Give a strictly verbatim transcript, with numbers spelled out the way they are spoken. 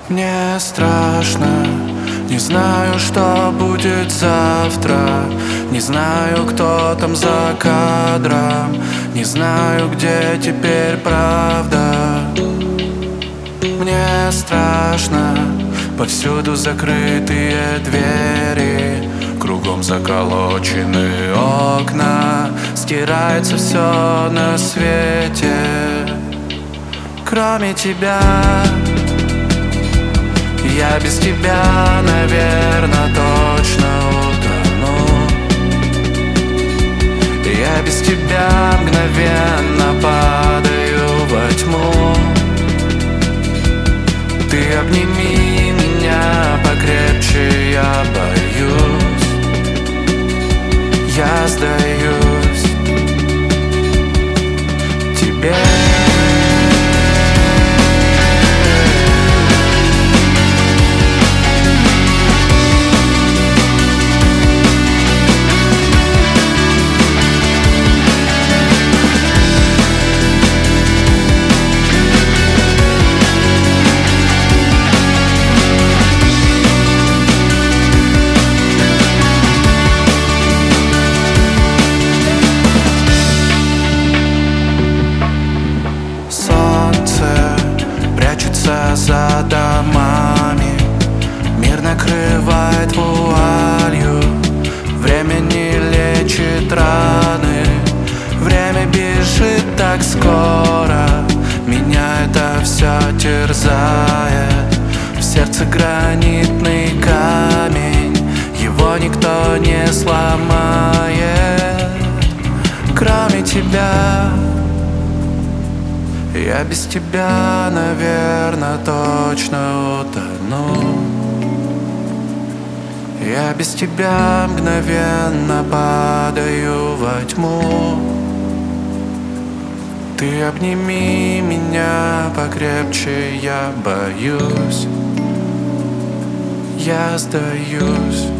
Мне страшно, не знаю, что будет завтра. Не знаю, кто там за кадром. Не знаю, где теперь правда. Мне страшно, повсюду закрытые двери, кругом заколочены окна. Стирается все на свете, кроме тебя. Я без тебя, наверное, точно утону. Я без тебя мгновенно падаю во тьму. Ты обними меня покрепче, я боюсь. Я сдаюсь тебе. За домами мир накрывает вуалью. Время не лечит раны. Время бежит так скоро. Меня это все терзает. В сердце гранитный камень. Его никто не сломает, кроме тебя. Я без тебя, наверное, точно утону. Я без тебя мгновенно падаю во тьму. Ты обними меня покрепче, я боюсь. Я сдаюсь.